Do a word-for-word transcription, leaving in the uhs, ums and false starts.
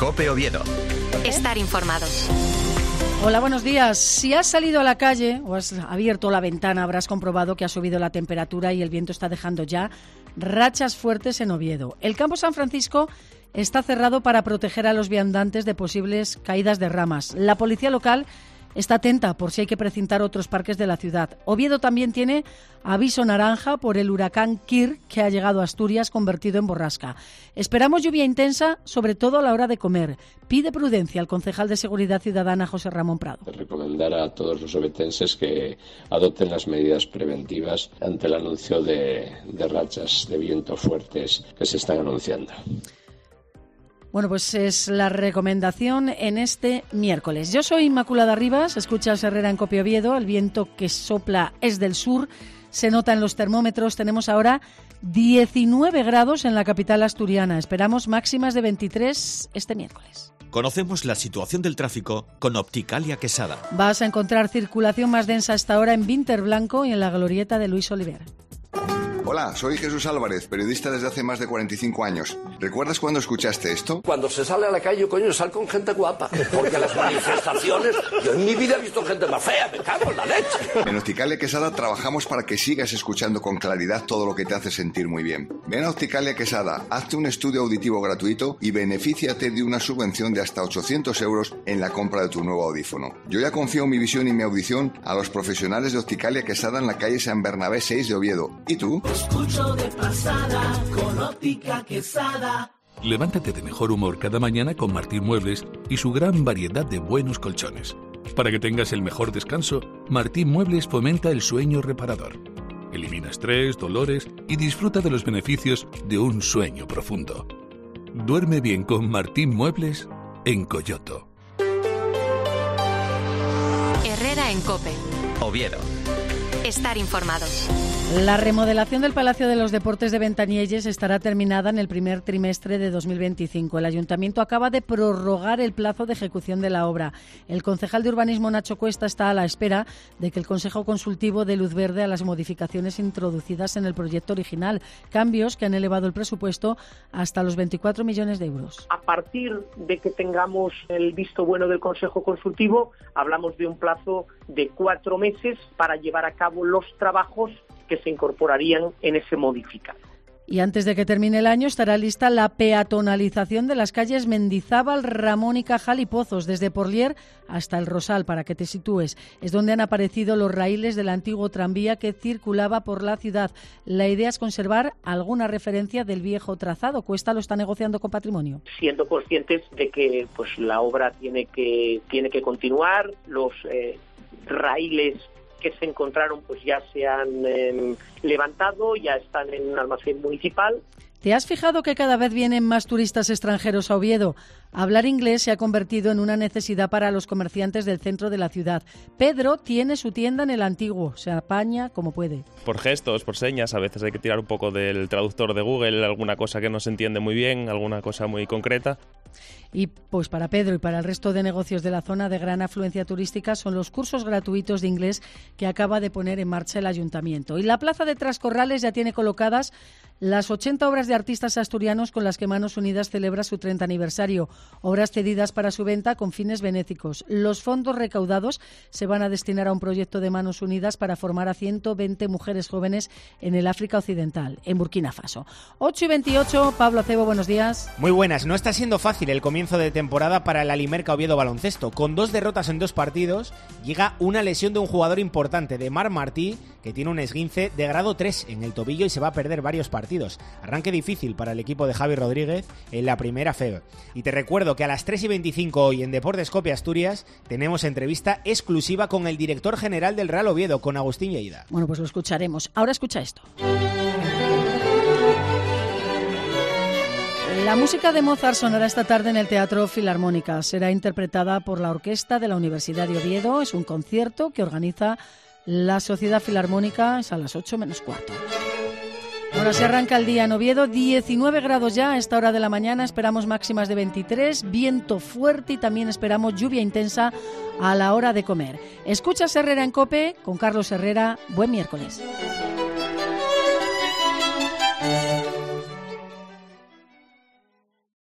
COPE Oviedo. Estar informados. Hola, buenos días. Si has salido a la calle o has abierto la ventana, habrás comprobado que ha subido la temperatura y el viento está dejando ya rachas fuertes en Oviedo. El campo San Francisco está cerrado para proteger a los viandantes de posibles caídas de ramas. La policía local está atenta por si hay que precintar otros parques de la ciudad. Oviedo también tiene aviso naranja por el huracán Kir, que ha llegado a Asturias convertido en borrasca. Esperamos lluvia intensa, sobre todo a la hora de comer. Pide prudencia al concejal de Seguridad Ciudadana, José Ramón Prado. Recomendar a todos los obetenses que adopten las medidas preventivas ante el anuncio de, de rachas de viento fuertes que se están anunciando. Bueno, pues es la recomendación en este miércoles. Yo soy Inmaculada Rivas, escuchas Herrera en COPE Oviedo. El viento que sopla es del sur, se nota en los termómetros. Tenemos ahora diecinueve grados en la capital asturiana. Esperamos máximas de veintitrés este miércoles. Conocemos la situación del tráfico con Opticalia Quesada. Vas a encontrar circulación más densa hasta ahora en Vinter Blanco y en la glorieta de Luis Oliver. Hola, soy Jesús Álvarez, periodista desde hace más de cuarenta y cinco años. ¿Recuerdas cuando escuchaste esto? Cuando se sale a la calle, coño, sal con gente guapa. Porque las manifestaciones... Yo en mi vida he visto gente más fea, me cago en la leche. En Opticalia Quesada trabajamos para que sigas escuchando con claridad todo lo que te hace sentir muy bien. Ven a Opticalia Quesada, hazte un estudio auditivo gratuito y benefíciate de una subvención de hasta ochocientos euros en la compra de tu nuevo audífono. Yo ya confío mi visión y mi audición a los profesionales de Opticalia Quesada en la calle San Bernabé seis de Oviedo. ¿Y tú? Escucho de pasada con Óptica Quesada. Levántate de mejor humor cada mañana con Martín Muebles y su gran variedad de buenos colchones. Para que tengas el mejor descanso, Martín Muebles fomenta el sueño reparador. Elimina estrés, dolores y disfruta de los beneficios de un sueño profundo. Duerme bien con Martín Muebles en Coyoto. Herrera en COPE Oviedo. Estar informados. La remodelación del Palacio de los Deportes de Ventañelles estará terminada en el primer trimestre de dos mil veinticinco. El Ayuntamiento acaba de prorrogar el plazo de ejecución de la obra. El concejal de Urbanismo, Nacho Cuesta, está a la espera de que el Consejo Consultivo dé luz verde a las modificaciones introducidas en el proyecto original, cambios que han elevado el presupuesto hasta los veinticuatro millones de euros. A partir de que tengamos el visto bueno del Consejo Consultivo, hablamos de un plazo de cuatro meses para llevar a cabo los trabajos que se incorporarían en ese modificado. Y antes de que termine el año estará lista la peatonalización de las calles Mendizábal, Ramón y Cajal y Pozos, desde Porlier hasta el Rosal, para que te sitúes. Es donde han aparecido los raíles del antiguo tranvía que circulaba por la ciudad. La idea es conservar alguna referencia del viejo trazado. Cuesta lo está negociando con Patrimonio. Siendo conscientes de que pues la obra tiene que, tiene que continuar, los eh, raíles que se encontraron pues ya se han eh, levantado, ya están en un almacén municipal. ¿Te has fijado que cada vez vienen más turistas extranjeros a Oviedo? Hablar inglés se ha convertido en una necesidad para los comerciantes del centro de la ciudad. Pedro tiene su tienda en el Antiguo, se apaña como puede. Por gestos, por señas, a veces hay que tirar un poco del traductor de Google, alguna cosa que no se entiende muy bien, alguna cosa muy concreta. Y pues para Pedro y para el resto de negocios de la zona de gran afluencia turística son los cursos gratuitos de inglés que acaba de poner en marcha el Ayuntamiento. Y la plaza de Trascorrales ya tiene colocadas las ochenta obras de artistas asturianos con las que Manos Unidas celebra su treinta aniversario. Obras cedidas para su venta con fines benéficos. Los fondos recaudados se van a destinar a un proyecto de Manos Unidas para formar a ciento veinte mujeres jóvenes en el África Occidental, en Burkina Faso. ocho y veintiocho, Pablo Acebo, buenos días. Muy buenas. No está siendo fácil el comienzo de temporada para el Alimerca Oviedo Baloncesto. Con dos derrotas en dos partidos, llega una lesión de un jugador importante, de Mar Martí, que tiene un esguince de grado tres en el tobillo y se va a perder varios partidos. Arranque difícil para el equipo de Javi Rodríguez en la primera F E B. Y te recuerdo que a las tres y veinticinco hoy en Deportes COPE Asturias tenemos entrevista exclusiva con el director general del Real Oviedo, con Agustín Lleida. Bueno, pues lo escucharemos. Ahora escucha esto. La música de Mozart sonará esta tarde en el Teatro Filarmónica. Será interpretada por la Orquesta de la Universidad de Oviedo. Es un concierto que organiza la Sociedad Filarmónica. Es a las ocho menos cuarto. Bueno, se arranca el día en Oviedo, diecinueve grados ya a esta hora de la mañana, esperamos máximas de veintitrés, viento fuerte y también esperamos lluvia intensa a la hora de comer. Escuchas Herrera en COPE con Carlos Herrera, buen miércoles.